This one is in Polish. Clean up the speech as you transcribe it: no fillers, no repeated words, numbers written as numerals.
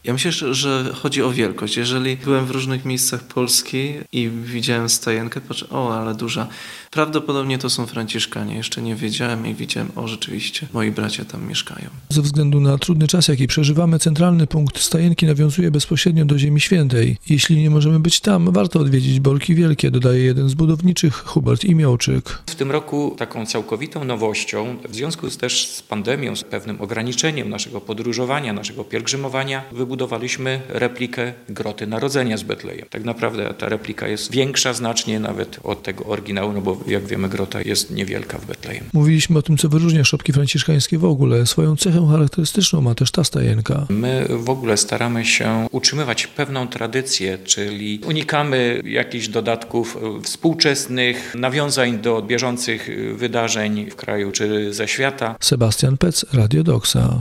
Ja myślę, że chodzi o wielkość. Jeżeli byłem w różnych miejscach Polski i widziałem stajenkę, patrzę, ale duża. Prawdopodobnie to są Franciszkanie. Jeszcze nie wiedziałem i widziałem, rzeczywiście, moi bracia tam mieszkają. Ze względu na trudny czas, jaki przeżywamy, centralny punkt stajenki nawiązuje bezpośrednio do Ziemi Świętej. Jeśli nie możemy być tam, warto odwiedzić Borki Wielkie, dodaje jeden z budowniczych, Hubert Imiołczyk. W tym roku taką całkowitą nowością, w związku też z pandemią, z pewnym ograniczeniem naszego podróżowania, naszego pielgrzymowania, wybudowaliśmy replikę Groty Narodzenia z Betlejem. Tak naprawdę ta replika jest większa znacznie nawet od tego oryginału, no bo jak wiemy, grota jest niewielka w Betlejem. Mówiliśmy o tym, co wyróżnia szopki franciszkańskie w ogóle. Swoją cechę charakterystyczną ma też ta stajenka. My w ogóle staramy się utrzymywać pewną tradycję, czyli unikamy jakichś dodatków współczesnych, nawiązań do bieżących wydarzeń w kraju czy ze świata. Sebastian Pec, Radio Doxa.